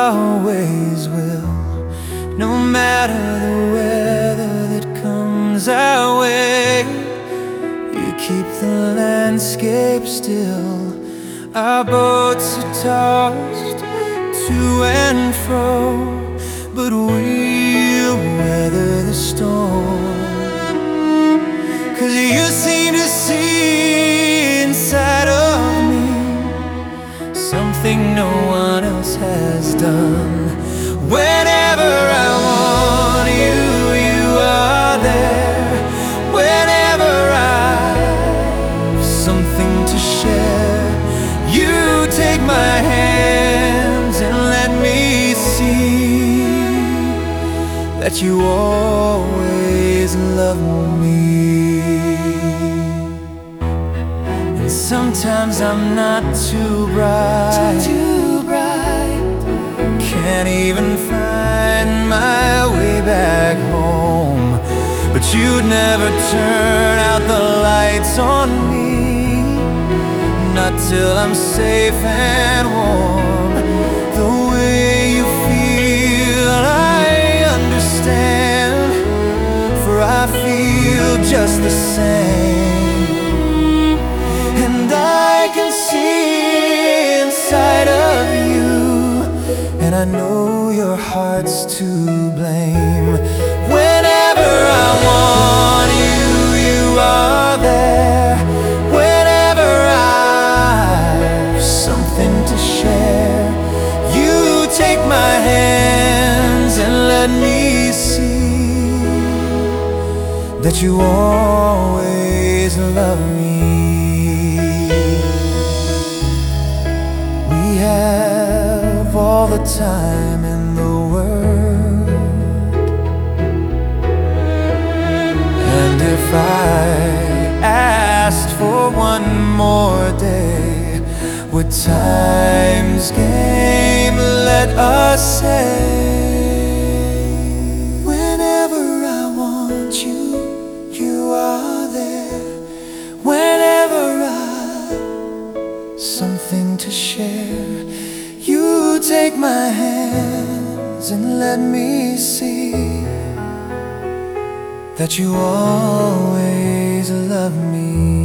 always will. No matter the weather that comes our way, you keep the landscape still. Our boats are tossed to and fro, but we'll weather the storm. 'Cause you seem to see inside of me something no one else has done. Whenever I want you, you are there. Whenever I've something to share, you take my hands and let me see that you always love me. And sometimes I'm not too bright, can't even find my way back home, but you'd never turn out the lights on me, not till I'm safe and warm. The way you feel, I understand, for I feel just the same. And I can see inside of you, and I know your heart's to blame. Whenever I want you, you are there. Whenever I've something to share, you take my hands and let me see that you always love me. We have all the time in the world, and if I asked for one more day, would time's game let us say? Whenever I want you, you are there. Whenever I've something to share, you take my hands and let me see that you always love me.